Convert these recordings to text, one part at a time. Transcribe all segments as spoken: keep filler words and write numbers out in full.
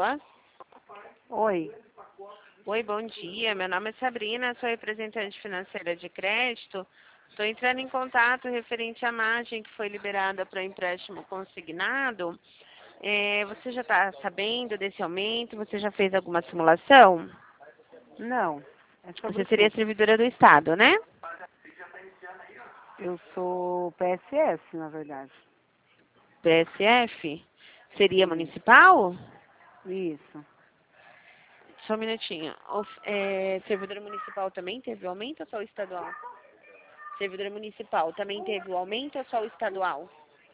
fala? Oi. Oi, bom dia. Meu nome é Sabrina, sou representante financeira de crédito. Estou entrando em contato referente à margem que foi liberada para empréstimo consignado. É, você já está sabendo desse aumento? Você já fez alguma simulação? Não. É sobre Você o seria quê? servidora do Estado, né? Eu sou P S S, na verdade. P S F? Seria Isso. municipal? Isso. Só um minutinho. O, é, servidora municipal também teve o aumento ou só o estadual? Servidora municipal também teve o aumento ou só o estadual?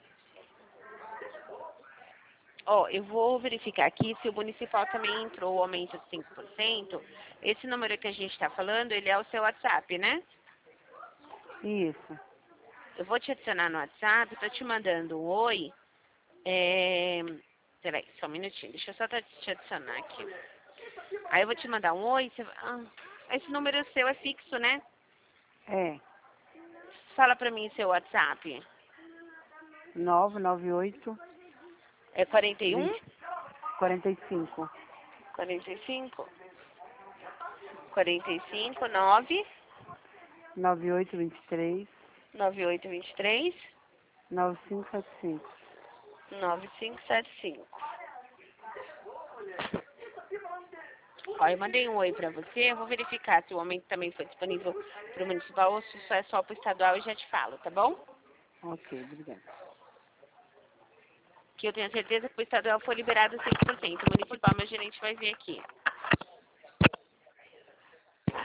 Ó, eu vou verificar aqui se o municipal também entrou o aumento de cinco por cento. Esse número que a gente está falando, ele é o seu WhatsApp, né? Isso. Eu vou te adicionar no WhatsApp, tô te mandando um oi. É... Peraí, só um minutinho, deixa eu só te adicionar aqui. Aí eu vou te mandar um oi. Você... Ah, esse número seu é fixo, né? É. Fala pra mim seu WhatsApp. nove nove oito, É quarenta e um? vinte, quarenta e cinco. quarenta e cinco? quarenta e cinco, nove, nove oito dois três, nove oito dois três, nove cinco sete cinco. nove cinco sete cinco. Ó, eu mandei um oi pra você, eu vou verificar se o aumento também foi disponível pro municipal ou se só é só pro estadual e já te falo, tá bom? Ok, obrigada. Que eu tenho certeza que o estadual foi liberado cem por cento. O municipal, meu gerente vai ver aqui.